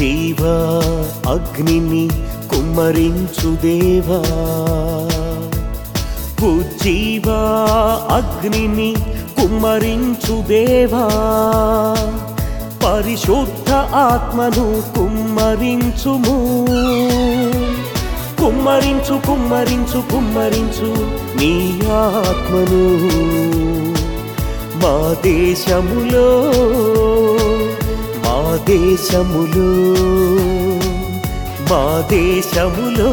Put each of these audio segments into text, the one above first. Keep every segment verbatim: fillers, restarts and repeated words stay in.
ఉజ్జీవ అగ్నిని కుమ్మరించు దేవా, ఉజ్జీవ అగ్నిని కుమ్మరించు దేవా, పరిశుద్ధ ఆత్మను కుమ్మరించుము. కుమ్మరించు కుమ్మరించు కుమ్మరించు నీ ఆత్మను మా దేశములో, మా దేశములో, మా దేశములో.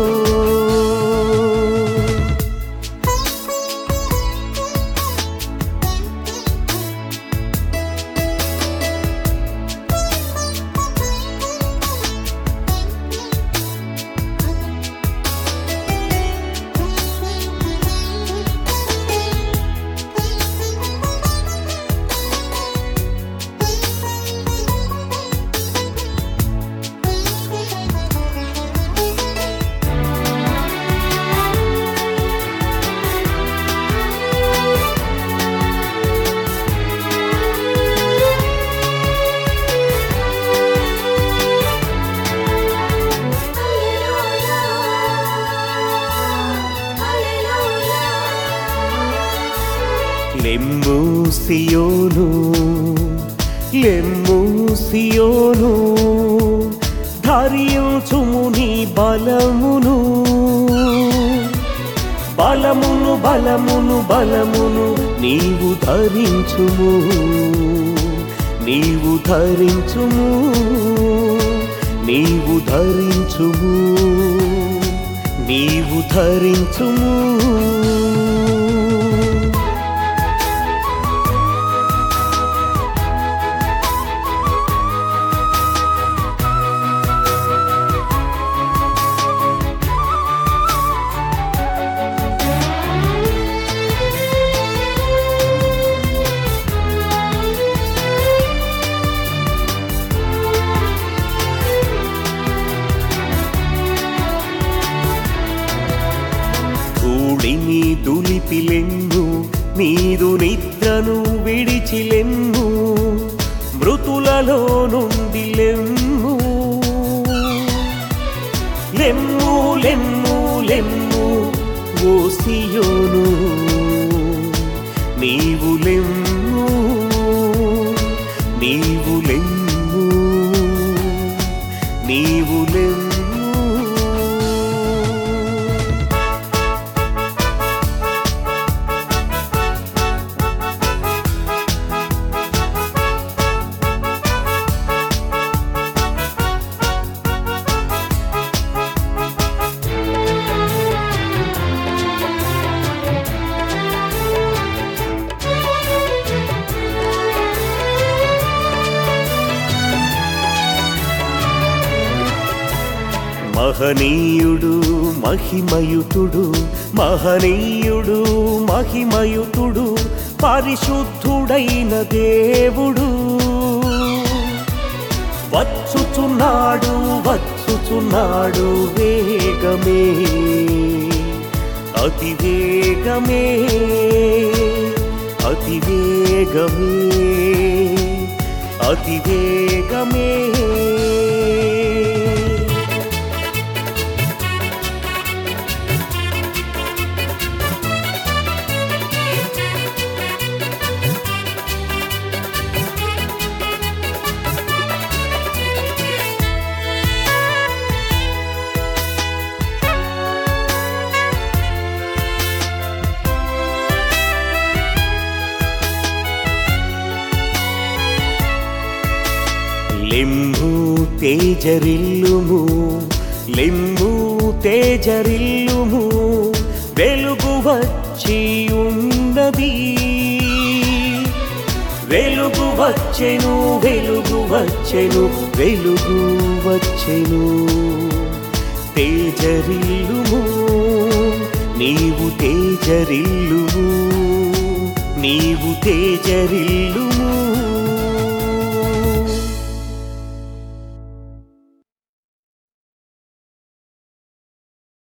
లెమ్ము సియోను, లెమ్ము సియోను, ధరించుము నీ బలమును, బలమును బలమును బలమును నీవు ధరించుము, నీవు ధరించుము, నీవు ధరించుము, నీవు ధరించుము. ధూళిని దులిపిలెన్ను, నీదు నిద్రను విడిచిలెన్ను, మృతులలో నుండి లెమ్ము. లెమ్ము లెమ్ము లెమ్ము ఓ సియోను, నీవు లెమ్ము, నీవు లెమ్ము, నీవు లెమ్ము. మహనీయుడు మహిమయుతుడు, మహనీయుడు మహిమయుతుడు, పరిశుద్ధుడైన దేవుడు వచ్చుచున్నాడు, వచ్చుచున్నాడు వేగమే, అతి వేగమే, అతి వేగమే, అతి వేగమే. లెమ్ము తేజరిల్లుము, లెమ్ము తేజరిల్లుము, వెలుగు వచ్చి ఉన్నది, వెలుగు వచ్చెను, వెలుగు వచ్చెను, వెలుగు వచ్చెను. తేజరిల్లుము, నీవు తేజరిల్లుము, నీవు తేజరిల్లుము.